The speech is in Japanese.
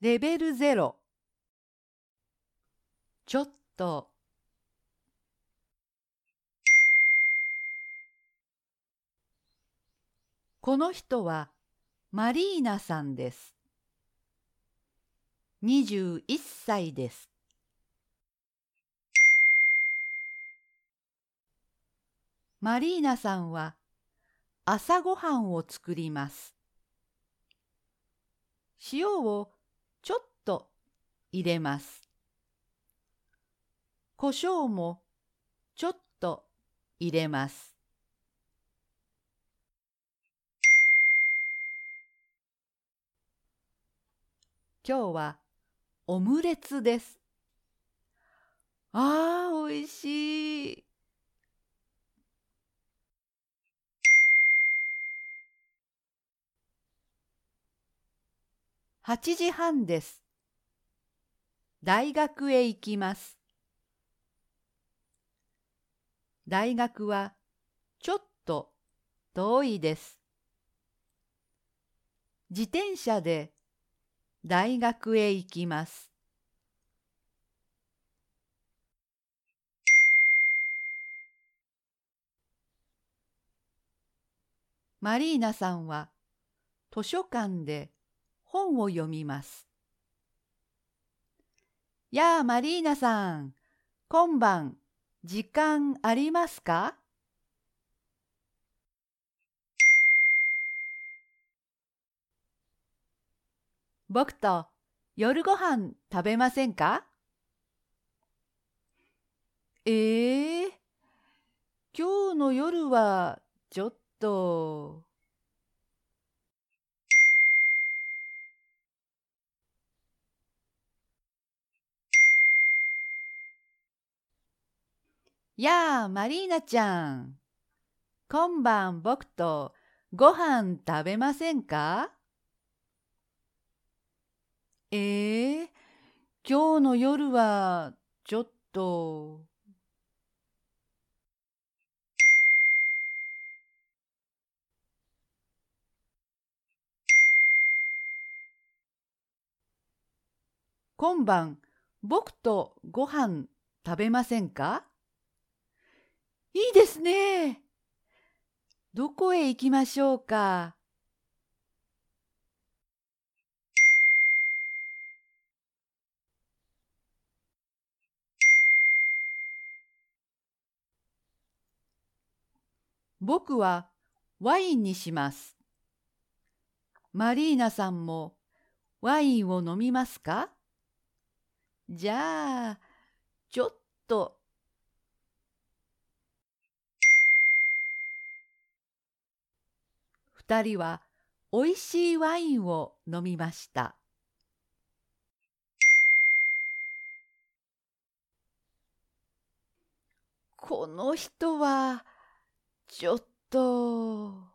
レベル0。ちょっと。この人はマリーナさんです。21歳です。マリーナさんは朝ごはんを作ります。塩をちょっと入れます。胡椒もちょっと入れます。今日はオムレツです。おいしい。8時半です。大学へ行きます。大学はちょっと遠いです。自転車で大学へ行きます。マリーナさんは図書館で本を読みます。やあ、マリーナさん、今晩時間ありますか？僕と夜ご飯食べませんか？ええ、今日の夜はちょっと。やあ、マリーナちゃん、今晩僕とご飯食べませんか？ええ、今日の夜はちょっと。今晩僕とご飯食べませんか？いいですね。どこへ行きましょうか。僕はワインにします。マリーナさんもワインを飲みますか？じゃあ、ちょっと。二人はおいしいワインを飲みました。この人はちょっと。